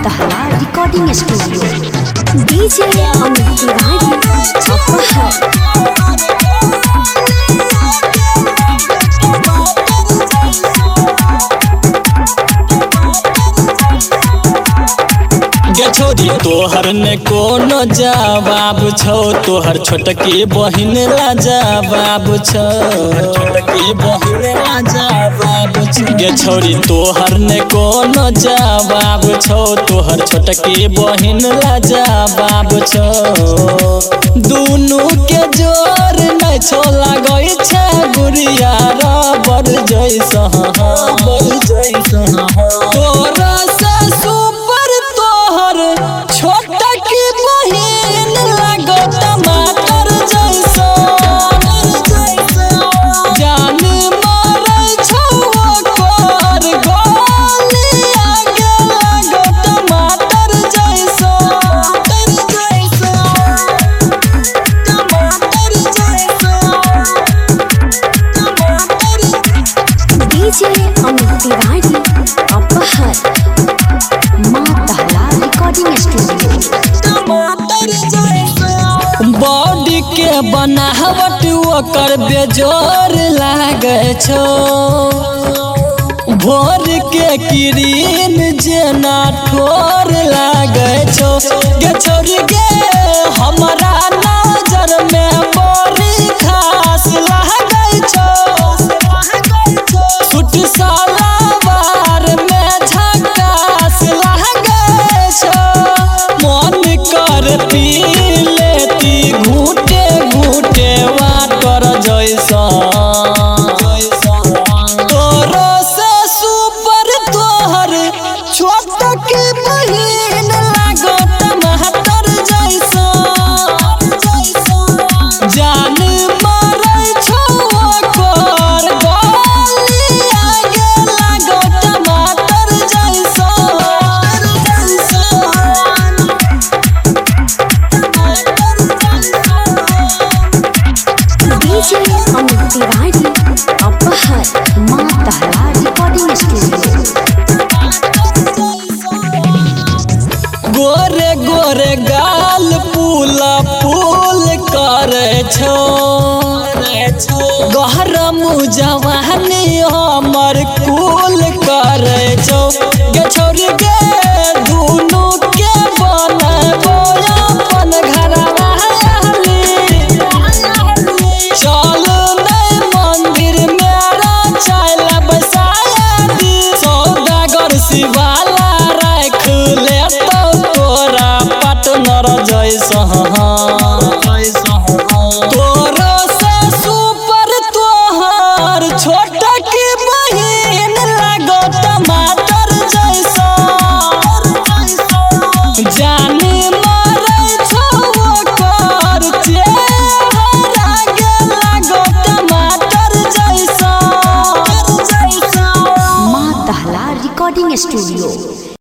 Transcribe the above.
दहला recording studio DJ Amit Tiwari छोरी तोहर ने कोनो जवाब छौ, तोहर छोटकी बहिन ला जवाब छौ, छोटकी बहिन ला जवाब छौ। गे छोरी तोहर ने कोनो जवाब छौ, तोहर छोटकी बहिन ला जवाब छौ। दुनू के जोर नै छौ, लागै छै गुड़िया रबर जैसा बर जैसा। तोरा से सुपर तोहर छोटकी बहिन लागो टमाटर जैसा, जान मारै छौ ओकर गोली आगे लागो टमाटर जैसा, टमाटर जैसा। डीजे अमित तिवारी अपहर माँ दहला रिकॉर्डिंग स्टूडियो। बॉडी के बनावट ओकर बेजोर लागे छो, भोर के किरीन जेना ठोर लागे छो। गे छोरी गे हमरा नजर में बड़ी खास लागे छो, सूट सलवार में झकास लागे छो। मन कर पी लेती घूटे घूटे वाटर जैसा, तोरो से सुपर तोहर छोटकी बहिन लागो टमाटर जैसा, जान मारै छौ ओकर गोली आगे लागो टमाटर जैसा। डीजे अमित तिवारी अपहर माँ दहला रिकॉर्डिंग स्टूडियो। गोरे गोरे गाल पूला फूल करे छो, गहरम जवानी हमर कुल